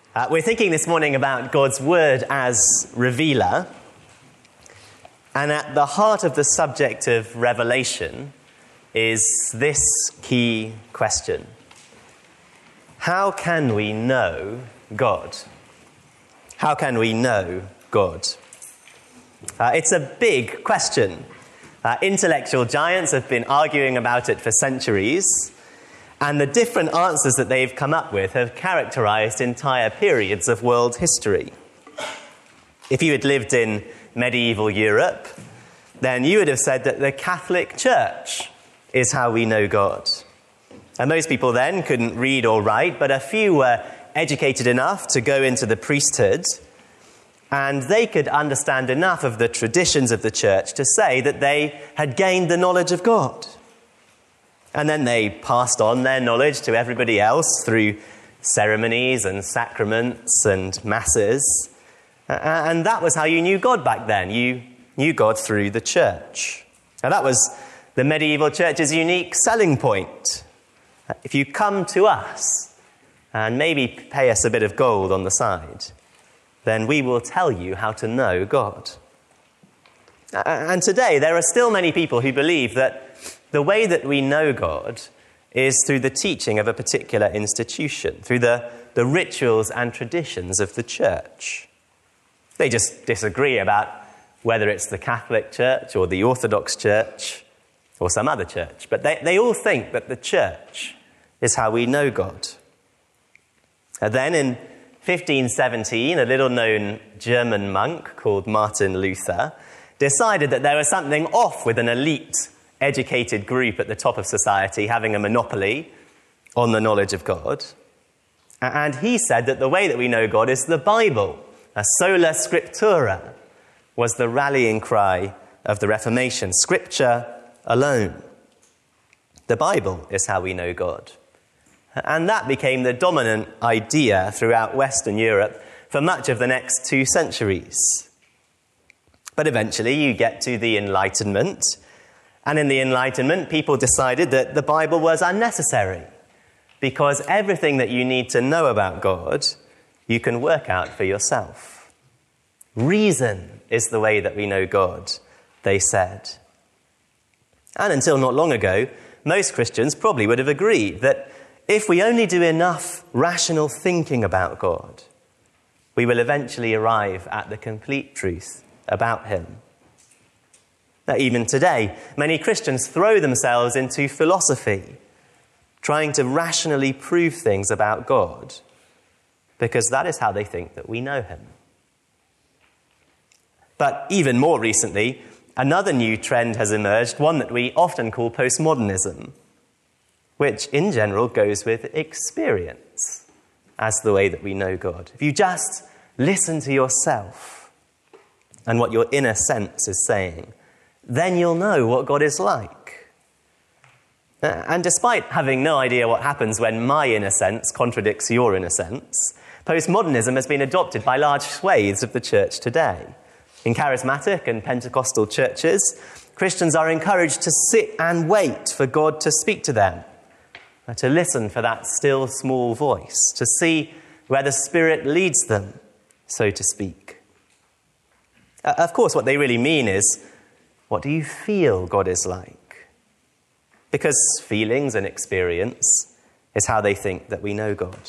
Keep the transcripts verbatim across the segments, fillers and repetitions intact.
Uh, we're thinking this morning about God's word as revealer. And at the heart of the subject of revelation is this key question. How can we know God? How can we know God? Uh, it's a big question. Uh, intellectual giants have been arguing about it for centuries, and the different answers that they've come up with have characterized entire periods of world history. If you had lived in medieval Europe, then you would have said that the Catholic Church is how we know God. And most people then couldn't read or write, but a few were educated enough to go into the priesthood, and they could understand enough of the traditions of the church to say that they had gained the knowledge of God. And then they passed on their knowledge to everybody else through ceremonies and sacraments and masses. And that was how you knew God back then. You knew God through the church. Now that was the medieval church's unique selling point. If you come to us and maybe pay us a bit of gold on the side, then we will tell you how to know God. And today there are still many people who believe that the way that we know God is through the teaching of a particular institution, through the, the rituals and traditions of the church. They just disagree about whether it's the Catholic Church or the Orthodox Church or some other church, but they, they all think that the church is how we know God. And then in fifteen seventeen, a little-known German monk called Martin Luther decided that there was something off with an elite educated group at the top of society having a monopoly on the knowledge of God. And he said that the way that we know God is the Bible. A sola scriptura was the rallying cry of the Reformation. Scripture alone. The Bible is how we know God. And that became the dominant idea throughout Western Europe for much of the next two centuries. But eventually you get to the Enlightenment, and in the Enlightenment people decided that the Bible was unnecessary because everything that you need to know about God you can work out for yourself. Reason is the way that we know God, they said. And until not long ago, most Christians probably would have agreed that if we only do enough rational thinking about God, we will eventually arrive at the complete truth about him. Now, even today, many Christians throw themselves into philosophy, trying to rationally prove things about God, because that is how they think that we know him. But even more recently, another new trend has emerged, one that we often call postmodernism, which in general goes with experience as the way that we know God. If you just listen to yourself and what your inner sense is saying, then you'll know what God is like. And despite having no idea what happens when my inner sense contradicts your inner sense, postmodernism has been adopted by large swathes of the church today. In charismatic and Pentecostal churches, Christians are encouraged to sit and wait for God to speak to them, to listen for that still small voice, to see where the Spirit leads them, so to speak. Uh, of course, what they really mean is, what do you feel God is like? Because feelings and experience is how they think that we know God.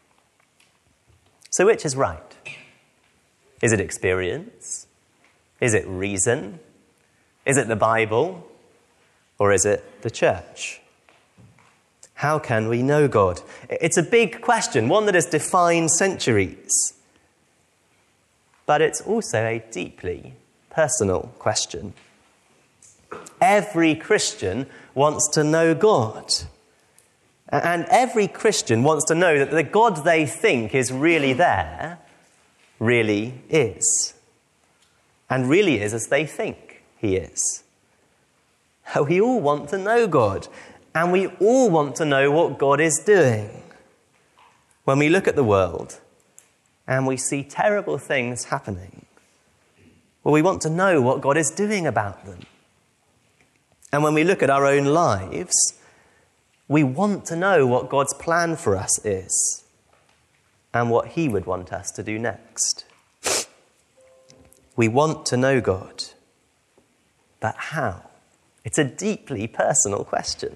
So which is right? Is it experience? Is it reason? Is it the Bible? Or is it the church? How can we know God? It's a big question, one that has defined centuries. But it's also a deeply personal question. Every Christian wants to know God. And every Christian wants to know that the God they think is really there, really is. And really is as they think he is. We all want to know God. And we all want to know what God is doing. When we look at the world and we see terrible things happening, well, we want to know what God is doing about them. And when we look at our own lives, we want to know what God's plan for us is. and what he would want us to do next. We want to know God, but how? It's a deeply personal question.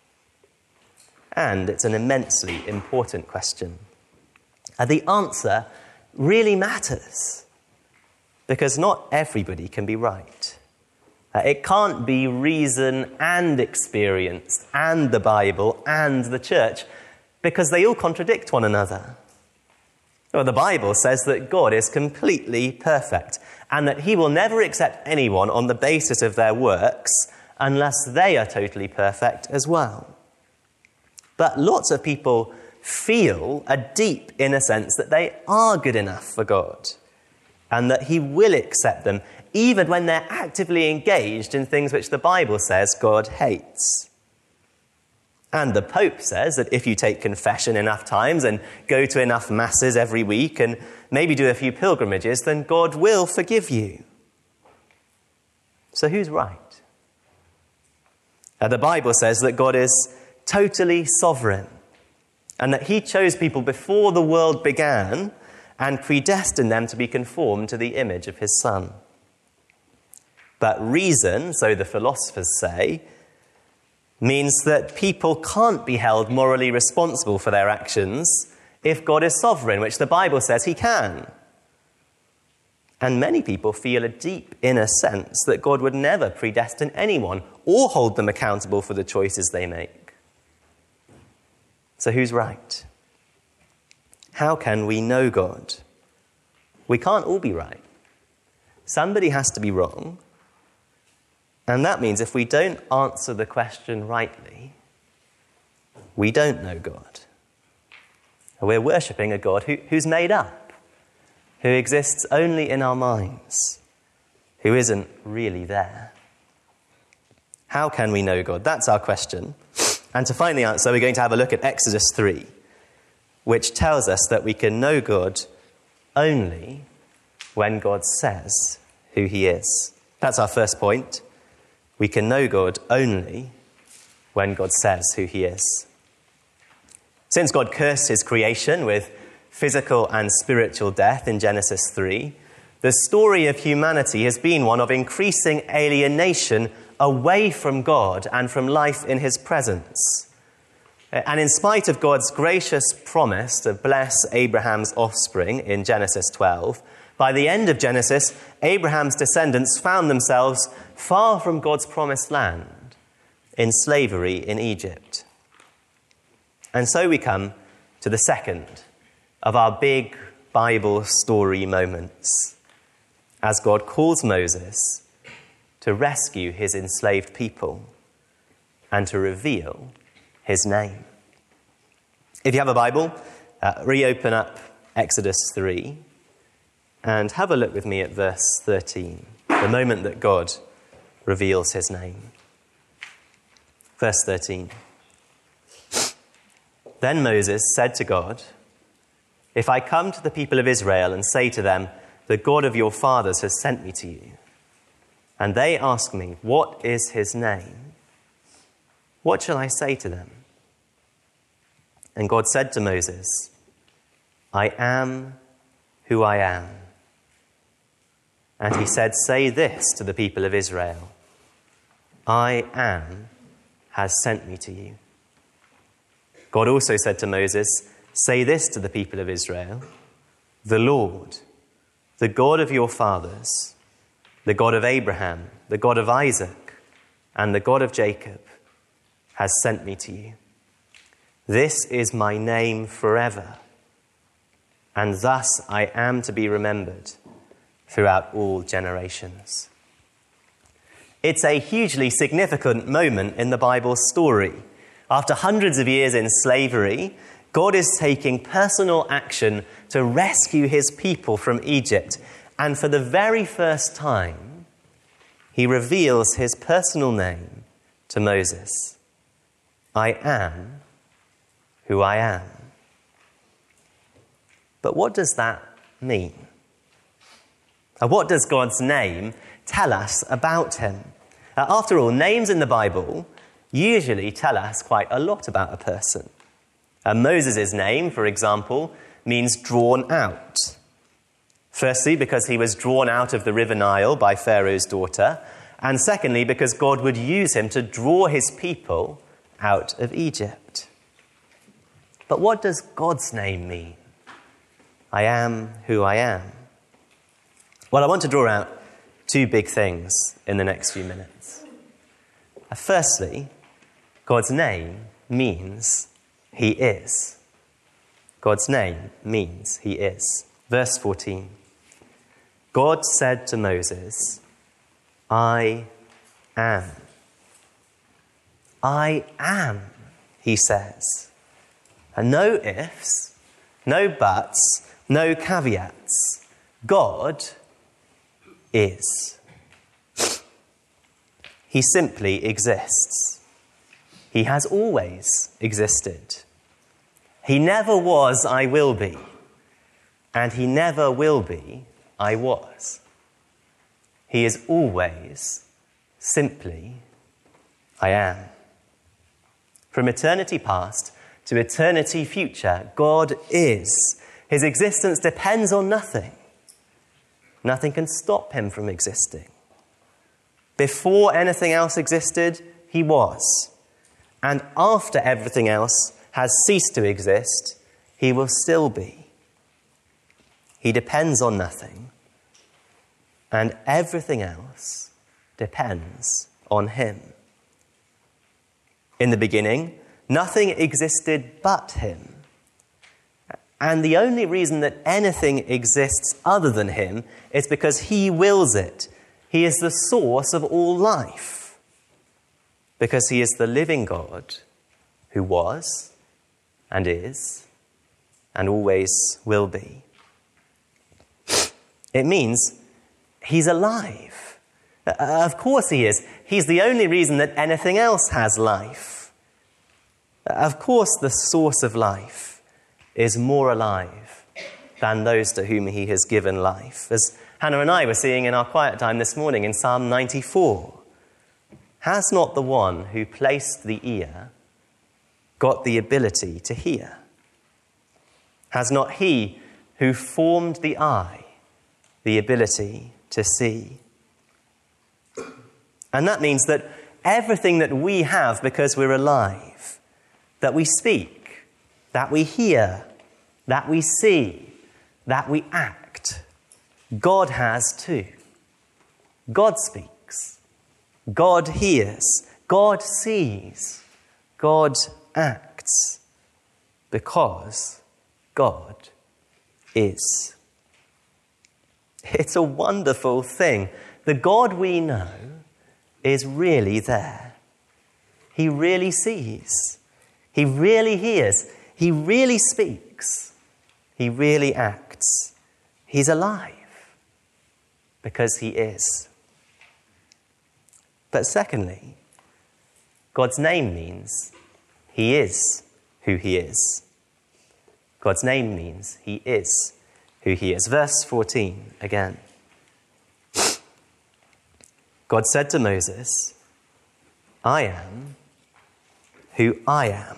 And it's an immensely important question. And the answer really matters, because not everybody can be right. Uh, it can't be reason and experience and the Bible and the church, because they all contradict one another. Well, the Bible says that God is completely perfect and that he will never accept anyone on the basis of their works unless they are totally perfect as well. But lots of people feel a deep inner sense that they are good enough for God and that he will accept them even when they're actively engaged in things which the Bible says God hates. And the Pope says that if you take confession enough times and go to enough masses every week and maybe do a few pilgrimages, then God will forgive you. So who's right? Uh, the Bible says that God is totally sovereign and that he chose people before the world began and predestined them to be conformed to the image of his Son. But reason, so the philosophers say, means that people can't be held morally responsible for their actions if God is sovereign, which the Bible says he can. And many people feel a deep inner sense that God would never predestine anyone or hold them accountable for the choices they make. So who's right? How can we know God? We can't all be right. Somebody has to be wrong. And that means if we don't answer the question rightly, we don't know God. We're worshipping a God who, who's made up, who exists only in our minds, who isn't really there. How can we know God? That's our question. And to find the answer, we're going to have a look at Exodus three, which tells us that we can know God only when God says who he is. That's our first point. We can know God only when God says who he is. Since God cursed his creation with physical and spiritual death in Genesis three, the story of humanity has been one of increasing alienation away from God and from life in his presence. And in spite of God's gracious promise to bless Abraham's offspring in Genesis twelve, by the end of Genesis, Abraham's descendants found themselves far from God's promised land, in slavery in Egypt. And so we come to the second of our big Bible story moments, as God calls Moses to rescue his enslaved people and to reveal his name. If you have a Bible, uh, reopen up Exodus three. And have a look with me at verse thirteen, the moment that God reveals his name. Verse thirteen. Then Moses said to God, "If I come to the people of Israel and say to them, 'The God of your fathers has sent me to you,' and they ask me, 'What is his name?' what shall I say to them?" And God said to Moses, "I am who I am." And he said, "Say this to the people of Israel, 'I am has sent me to you.'" God also said to Moses, "Say this to the people of Israel, 'The Lord, the God of your fathers, the God of Abraham, the God of Isaac, and the God of Jacob, has sent me to you. This is my name forever, and thus I am to be remembered throughout all generations." It's a hugely significant moment in the Bible's story. After hundreds of years in slavery, God is taking personal action to rescue his people from Egypt. And for the very first time, he reveals his personal name to Moses. "I am who I am." But what does that mean? And what does God's name tell us about him? Uh, after all, names in the Bible usually tell us quite a lot about a person. Uh, Moses' name, for example, means drawn out. Firstly, because he was drawn out of the river Nile by Pharaoh's daughter, and secondly, because God would use him to draw his people out of Egypt. But what does God's name mean? I am who I am. Well, I want to draw out two big things in the next few minutes. Firstly, God's name means he is. God's name means he is. Verse fourteen. God said to Moses, I am. I am, he says. And no ifs, no buts, no caveats. God is. He simply exists. He has always existed. He never was, I will be. And he never will be, I was. He is always simply, I am. From eternity past to eternity future, God is. His existence depends on nothing. Nothing can stop him from existing. Before anything else existed, he was. And after everything else has ceased to exist, he will still be. He depends on nothing. And everything else depends on him. In the beginning, nothing existed but him. And the only reason that anything exists other than him is because he wills it. He is the source of all life. Because he is the living God who was and is and always will be. It means he's alive. Uh, of course he is. He's the only reason that anything else has life. Uh, of course the source of life is more alive than those to whom he has given life. As Hannah and I were seeing in our quiet time this morning in Psalm ninety-four, has not the one who placed the ear got the ability to hear? Has not he who formed the eye the ability to see? And that means that everything that we have because we're alive, that we speak, that we hear, that we see, that we act, God has too. God speaks. God hears. God sees. God acts. Because God is. It's a wonderful thing. The God we know is really there. He really sees. He really hears. He really speaks. He really acts. He's alive because he is. But secondly, God's name means he is who he is. God's name means he is who he is. Verse fourteen again. God said to Moses, I am who I am.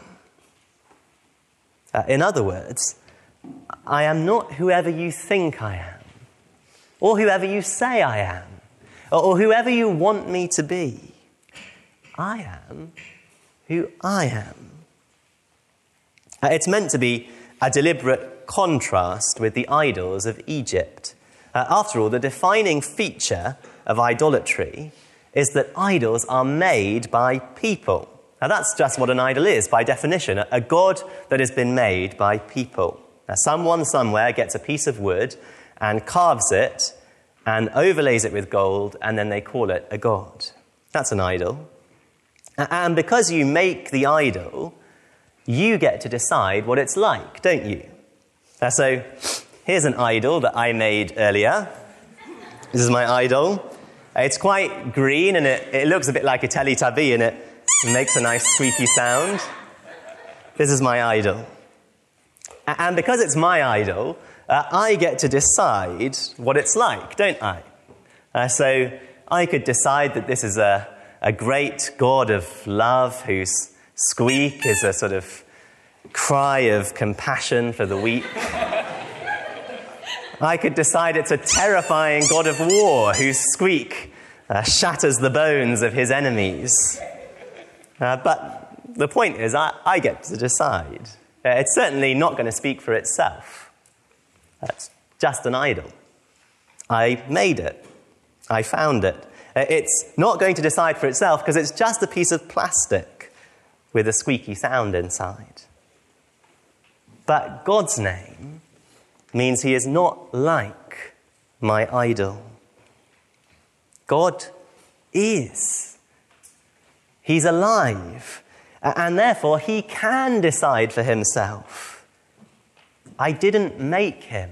Uh, in other words, I am not whoever you think I am, or whoever you say I am, or, or whoever you want me to be. I am who I am. Uh, it's meant to be a deliberate contrast with the idols of Egypt. Uh, after all, the defining feature of idolatry is that idols are made by people. Now that's just what an idol is by definition, a, a god that has been made by people. Now someone somewhere gets a piece of wood and carves it and overlays it with gold, and then they call it a god. That's an idol. And because you make the idol, you get to decide what it's like, don't you? Uh, so here's an idol that I made earlier. This is my idol. It's quite green and it, it looks a bit like a Teletubby and it makes a nice squeaky sound. This is my idol. And because it's my idol, uh, I get to decide what it's like, don't I? Uh, so I could decide that this is a, a great God of love whose squeak is a sort of cry of compassion for the weak. I could decide it's a terrifying god of war whose squeak uh, shatters the bones of his enemies. Uh, but the point is, I, I get to decide. Uh, it's certainly not going to speak for itself. That's just an idol. I made it. I found it. Uh, it's not going to decide for itself because it's just a piece of plastic with a squeaky sound inside. But God's name means he is not like my idol. God is. He's alive, and therefore he can decide for himself. I didn't make him.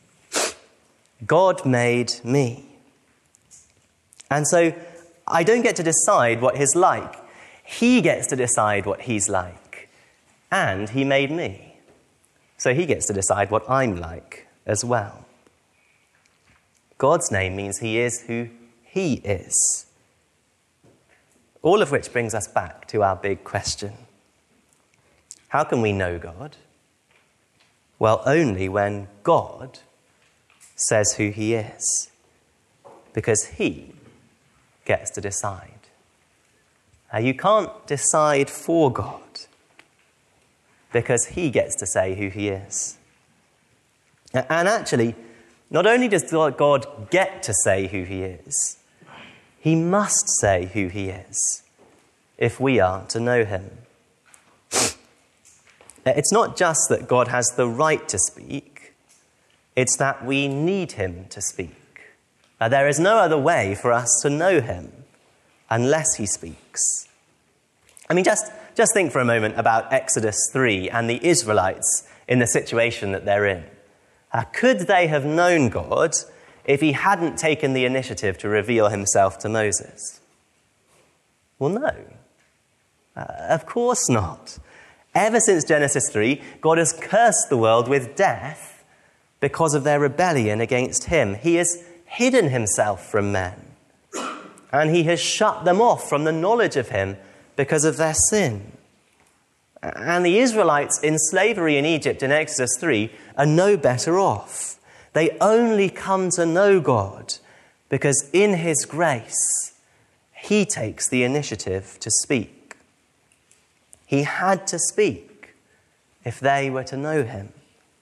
God made me. And so I don't get to decide what he's like. He gets to decide what he's like. And he made me. So he gets to decide what I'm like as well. God's name means he is who he is. All of which brings us back to our big question. How can we know God? Well, only when God says who he is. Because he gets to decide. Now, you can't decide for God because he gets to say who he is. And actually, not only does God get to say who he is, he must say who he is if we are to know him. It's not just that God has the right to speak, it's that we need him to speak. Now, there is no other way for us to know him unless he speaks. I mean, just, just think for a moment about Exodus three and the Israelites in the situation that they're in. Uh, could they have known God if he hadn't taken the initiative to reveal himself to Moses? Well, no. Uh, of course not. Ever since Genesis three, God has cursed the world with death because of their rebellion against him. He has hidden himself from men, and he has shut them off from the knowledge of him because of their sin. And the Israelites in slavery in Egypt in Exodus three are no better off. They only come to know God because in his grace, he takes the initiative to speak. He had to speak if they were to know him.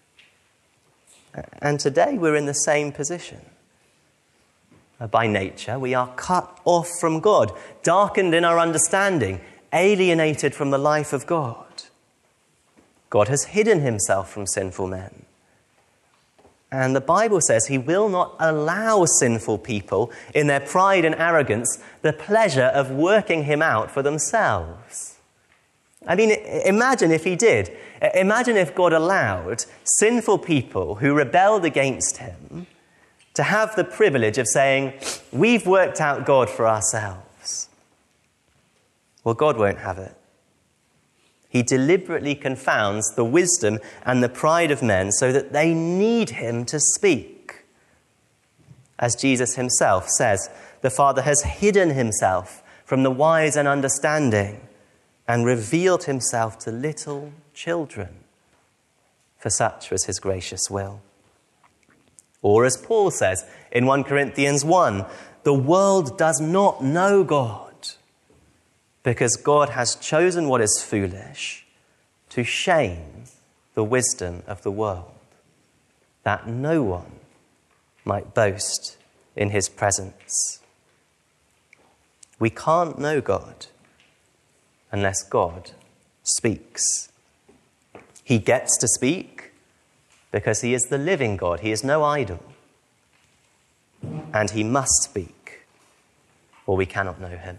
And today we're in the same position. By nature, we are cut off from God, darkened in our understanding, alienated from the life of God. God has hidden himself from sinful men. And the Bible says he will not allow sinful people, in their pride and arrogance, the pleasure of working him out for themselves. I mean, imagine if he did. Imagine if God allowed sinful people who rebelled against him to have the privilege of saying, we've worked out God for ourselves. Well, God won't have it. He deliberately confounds the wisdom and the pride of men so that they need him to speak. As Jesus himself says, the Father has hidden himself from the wise and understanding and revealed himself to little children, for such was his gracious will. Or as Paul says in First Corinthians one, the world does not know God because God has chosen what is foolish to shame the wisdom of the world, that no one might boast in his presence. We can't know God unless God speaks. He gets to speak because he is the living God. He is no idol. And he must speak, or we cannot know him.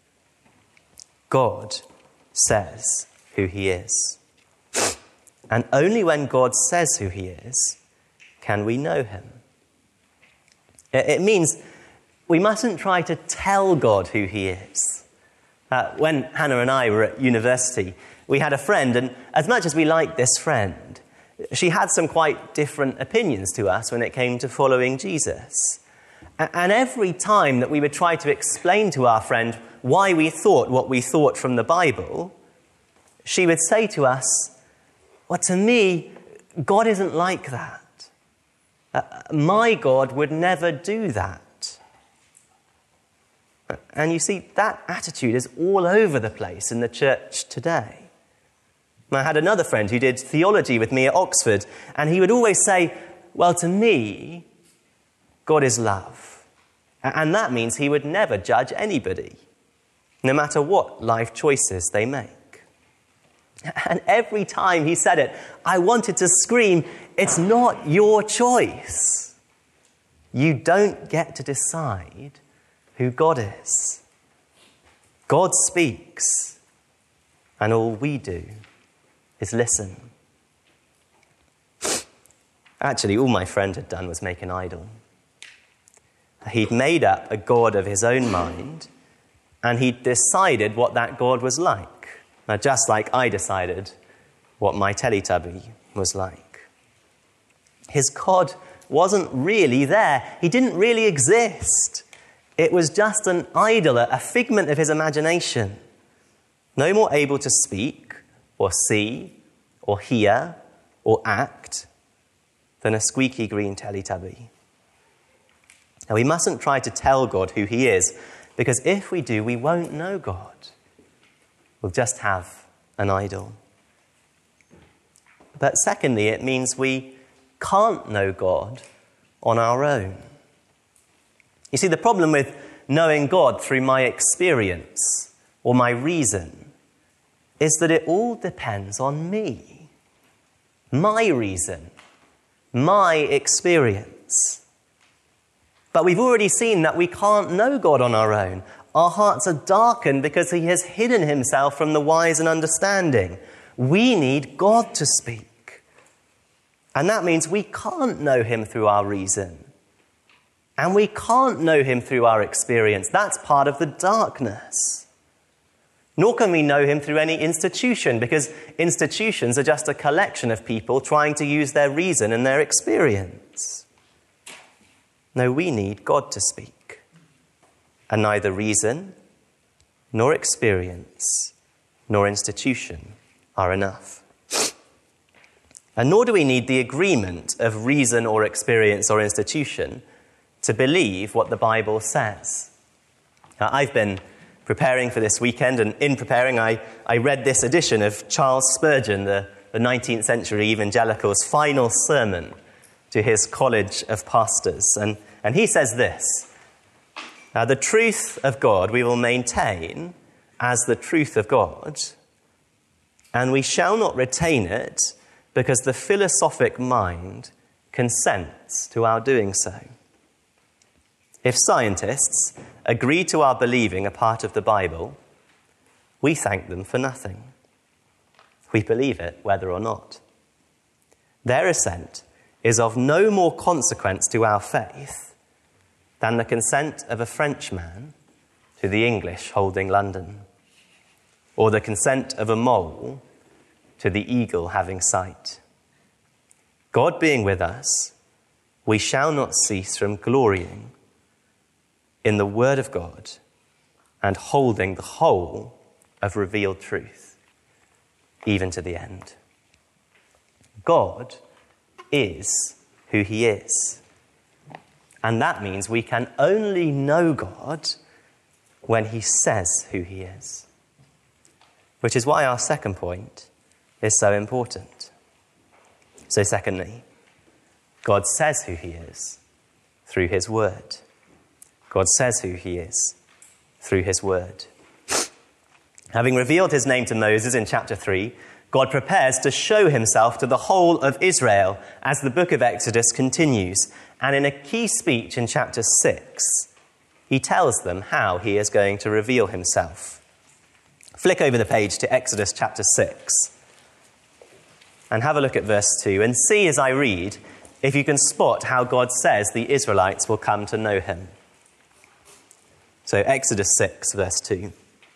God says who he is. And only when God says who he is can we know him. It means we mustn't try to tell God who he is. Uh, when Hannah and I were at university, we had a friend, and as much as we liked this friend, she had some quite different opinions to us when it came to following Jesus. And every time that we would try to explain to our friend why we thought what we thought from the Bible, she would say to us, well, to me, God isn't like that. Uh, my God would never do that. And you see, that attitude is all over the place in the church today. I had another friend who did theology with me at Oxford, and he would always say, well, to me, God is love. And that means he would never judge anybody, no matter what life choices they make. And every time he said it, I wanted to scream, it's not your choice. You don't get to decide who God is. God speaks, and all we do is listen. Actually, all my friend had done was make an idol. He'd made up a God of his own mind, and he'd decided what that God was like. Now, just like I decided what my Teletubby was like. His God wasn't really there. He didn't really exist. It was just an idol, a figment of his imagination. No more able to speak or see or hear or act than a squeaky green Teletubby. Now, we mustn't try to tell God who he is, because if we do, we won't know God. We'll just have an idol. But secondly, it means we can't know God on our own. You see, the problem with knowing God through my experience or my reason is that it all depends on me, my reason, my experience. But we've already seen that we can't know God on our own. Our hearts are darkened because he has hidden himself from the wise and understanding. We need God to speak. And that means we can't know him through our reason. And we can't know him through our experience. That's part of the darkness. Nor can we know him through any institution, because institutions are just a collection of people trying to use their reason and their experience. No, we need God to speak. And neither reason, nor experience, nor institution are enough. And nor do we need the agreement of reason or experience or institution to believe what the Bible says. Now, I've been preparing for this weekend, and in preparing, I, I read this edition of Charles Spurgeon, the, the nineteenth century evangelical's final sermon to his college of pastors. And, and he says this: Now, the truth of God we will maintain as the truth of God, and we shall not retain it because the philosophic mind consents to our doing so. If scientists agree to our believing a part of the Bible, we thank them for nothing. We believe it whether or not. Their assent is of no more consequence to our faith than the consent of a Frenchman to the English holding London, or the consent of a mole to the eagle having sight. God being with us, we shall not cease from glorying in the word of God and holding the whole of revealed truth, even to the end. God is who he is. And that means we can only know God when he says who he is. Which is why our second point is so important. So secondly, God says who he is through his word. God says who he is through his word. Having revealed his name to Moses in chapter three, God prepares to show himself to the whole of Israel as the book of Exodus continues. And in a key speech in chapter six, he tells them how he is going to reveal himself. Flick over the page to Exodus chapter six and have a look at verse two and see as I read if you can spot how God says the Israelites will come to know him. So Exodus six, verse two.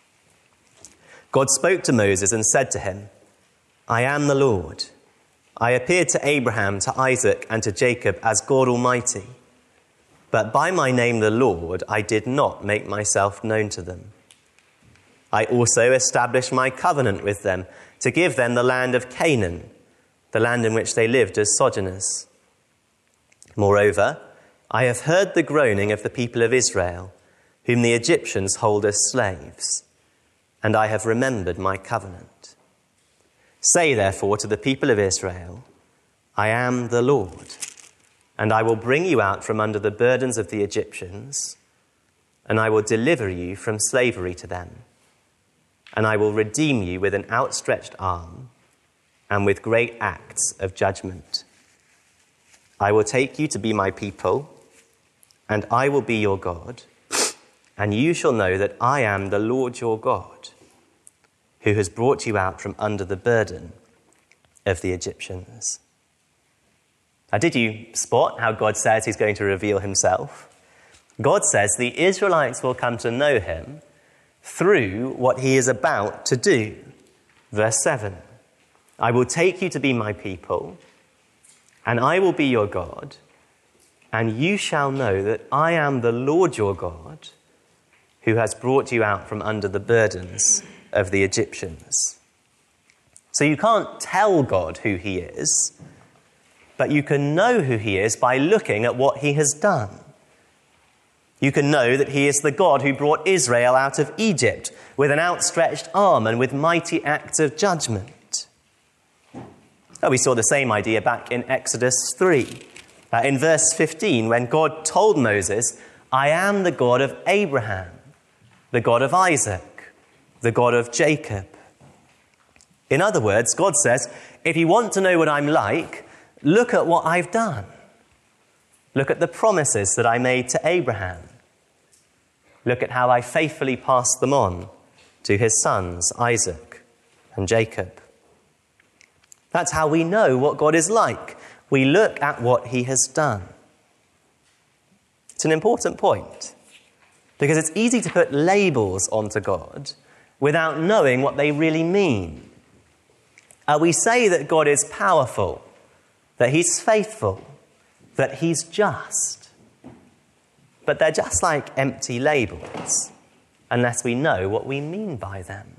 God spoke to Moses and said to him, I am the Lord. I appeared to Abraham, to Isaac, and to Jacob as God Almighty. But by my name, the Lord, I did not make myself known to them. I also established my covenant with them to give them the land of Canaan, the land in which they lived as sojourners. Moreover, I have heard the groaning of the people of Israel, whom the Egyptians hold as slaves, and I have remembered my covenant. Say therefore to the people of Israel, I am the Lord, and I will bring you out from under the burdens of the Egyptians, and I will deliver you from slavery to them, and I will redeem you with an outstretched arm and with great acts of judgment. I will take you to be my people, and I will be your God, and you shall know that I am the Lord your God, who has brought you out from under the burden of the Egyptians. Now, did you spot how God says he's going to reveal himself? God says the Israelites will come to know him through what he is about to do. Verse seven, I will take you to be my people, and I will be your God, and you shall know that I am the Lord your God, who has brought you out from under the burdens of the Egyptians. So you can't tell God who he is, but you can know who he is by looking at what he has done. You can know that he is the God who brought Israel out of Egypt with an outstretched arm and with mighty acts of judgment. Oh, we saw the same idea back in Exodus three. Uh, in verse fifteen, when God told Moses, I am the God of Abraham, the God of Isaac, the God of Jacob. In other words, God says, if you want to know what I'm like, look at what I've done. Look at the promises that I made to Abraham. Look at how I faithfully passed them on to his sons, Isaac and Jacob. That's how we know what God is like. We look at what he has done. It's an important point, because it's easy to put labels onto God without knowing what they really mean. Uh, we say that God is powerful, that he's faithful, that he's just. But they're just like empty labels, unless we know what we mean by them.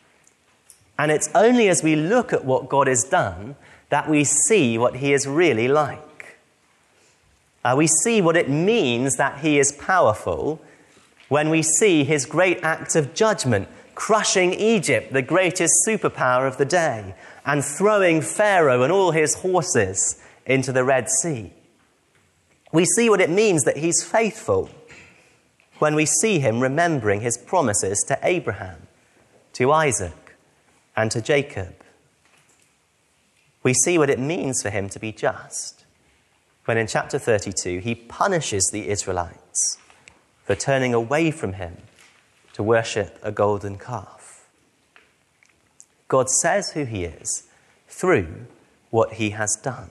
And it's only as we look at what God has done that we see what he is really like. Uh, we see what it means that he is powerful when we see his great act of judgment, crushing Egypt, the greatest superpower of the day, and throwing Pharaoh and all his horses into the Red Sea. We see what it means that he's faithful when we see him remembering his promises to Abraham, to Isaac, and to Jacob. We see what it means for him to be just when in chapter thirty-two he punishes the Israelites for turning away from him to worship a golden calf. God says who he is through what he has done.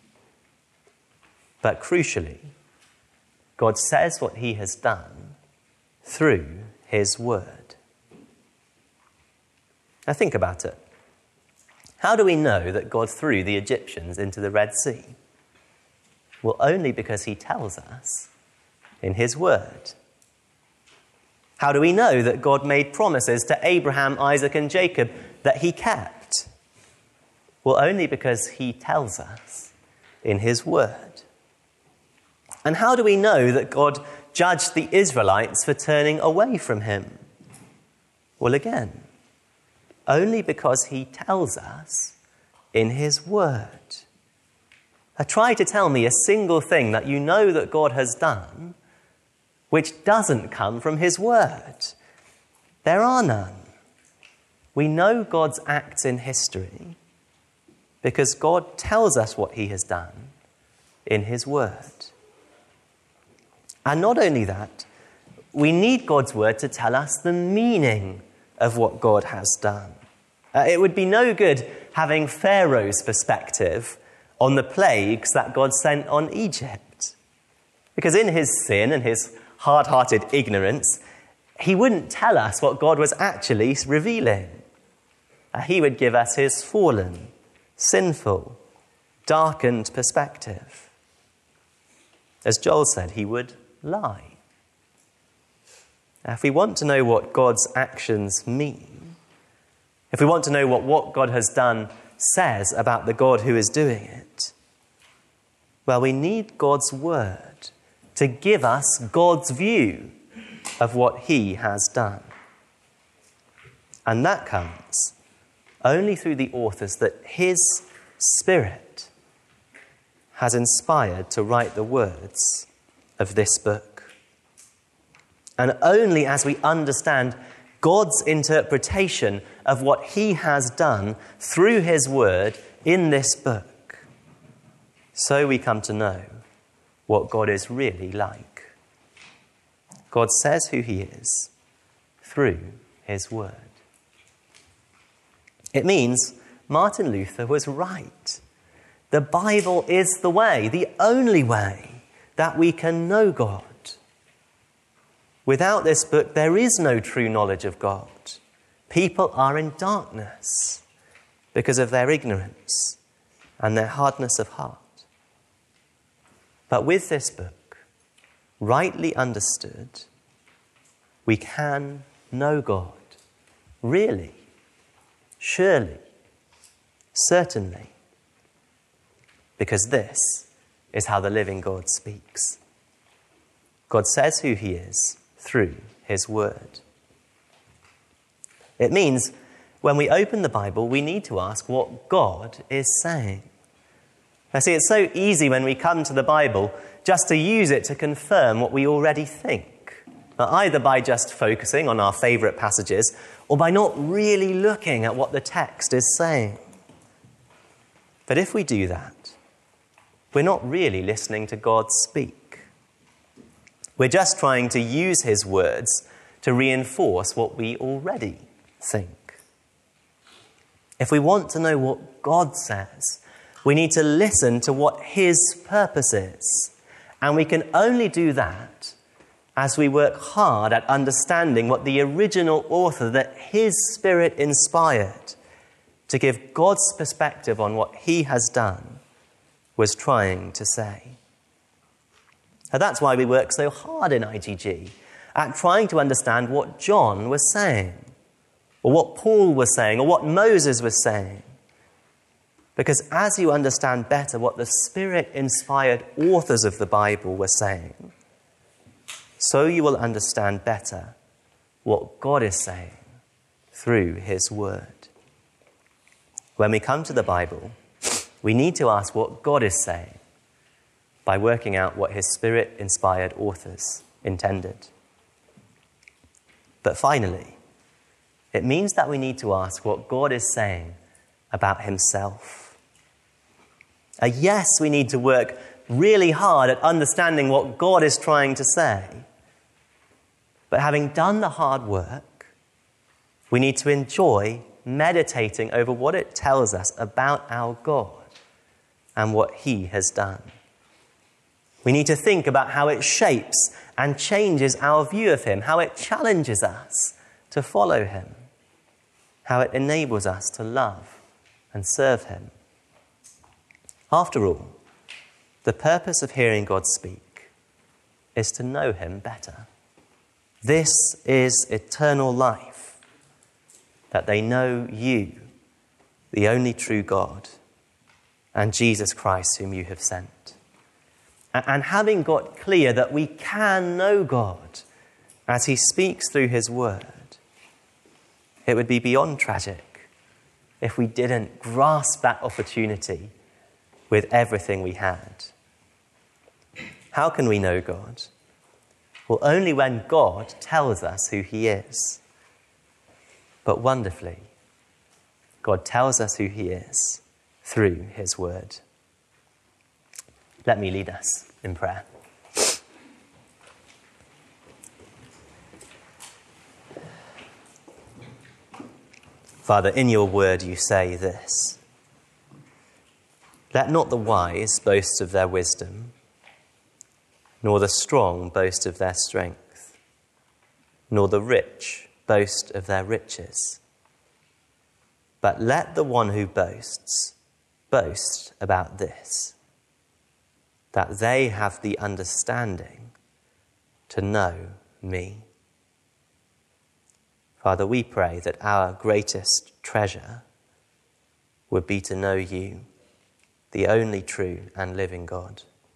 But crucially, God says what he has done through his word. Now think about it. How do we know that God threw the Egyptians into the Red Sea? Well, only because he tells us in his word. How do we know that God made promises to Abraham, Isaac, and Jacob that he kept? Well, only because he tells us in his word. And how do we know that God judged the Israelites for turning away from him? Well, again, only because he tells us in his word. Now, try to tell me a single thing that you know that God has done which doesn't come from his word. There are none. We know God's acts in history because God tells us what he has done in his word. And not only that, we need God's word to tell us the meaning of what God has done. Uh, it would be no good having Pharaoh's perspective on the plagues that God sent on Egypt. Because in his sin and his hard-hearted ignorance, he wouldn't tell us what God was actually revealing. Uh, he would give us his fallen, sinful, darkened perspective. As Joel said, he would lie. Now, if we want to know what God's actions mean, if we want to know what what God has done says about the God who is doing it, Well, we need God's word to give us God's view of what he has done. And that comes only through the authors that his Spirit has inspired to write the words of this book. And only as we understand God's interpretation of what he has done through his word in this book, so we come to know what God is really like. God says who he is through his word. It means Martin Luther was right. The Bible is the way, the only way that we can know God. Without this book, there is no true knowledge of God. People are in darkness because of their ignorance and their hardness of heart. But with this book, rightly understood, we can know God. Really, surely, certainly. Because this is how the living God speaks. God says who he is through his word. It means when we open the Bible, we need to ask what God is saying. Now, see, it's so easy when we come to the Bible just to use it to confirm what we already think, either by just focusing on our favourite passages or by not really looking at what the text is saying. But if we do that, we're not really listening to God speak. We're just trying to use his words to reinforce what we already think. If we want to know what God says, we need to listen to what his purpose is. And we can only do that as we work hard at understanding what the original author that his Spirit inspired to give God's perspective on what he has done was trying to say. And that's why we work so hard in I G G at trying to understand what John was saying, or what Paul was saying, or what Moses was saying. Because as you understand better what the Spirit-inspired authors of the Bible were saying, so you will understand better what God is saying through his word. When we come to the Bible, we need to ask what God is saying by working out what his Spirit-inspired authors intended. But finally, it means that we need to ask what God is saying about himself. Uh, yes, we need to work really hard at understanding what God is trying to say. But having done the hard work, we need to enjoy meditating over what it tells us about our God and what he has done. We need to think about how it shapes and changes our view of him, how it challenges us to follow him, how it enables us to love and serve him. After all, the purpose of hearing God speak is to know him better. This is eternal life, that they know you, the only true God, and Jesus Christ whom you have sent. And having got clear that we can know God as he speaks through his word, it would be beyond tragic if we didn't grasp that opportunity with everything we had. How can we know God? Well, only when God tells us who he is. But wonderfully, God tells us who he is through his word. Let me lead us in prayer. Father, in your word you say this: let not the wise boast of their wisdom, nor the strong boast of their strength, nor the rich boast of their riches. But let the one who boasts boast about this, that they have the understanding to know me. Father, we pray that our greatest treasure would be to know you, the only true and living God.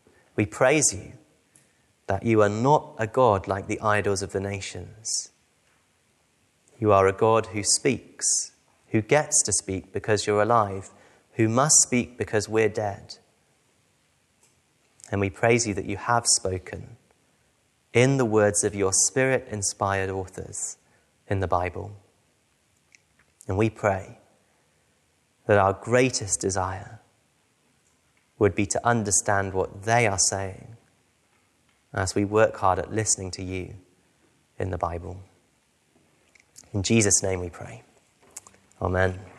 We praise you that you are not a God like the idols of the nations. You are a God who speaks, who gets to speak because you're alive, who must speak because we're dead. And we praise you that you have spoken in the words of your Spirit-inspired authors in the Bible. And we pray that our greatest desire would be to understand what they are saying as we work hard at listening to you in the Bible. In Jesus' name we pray. Amen.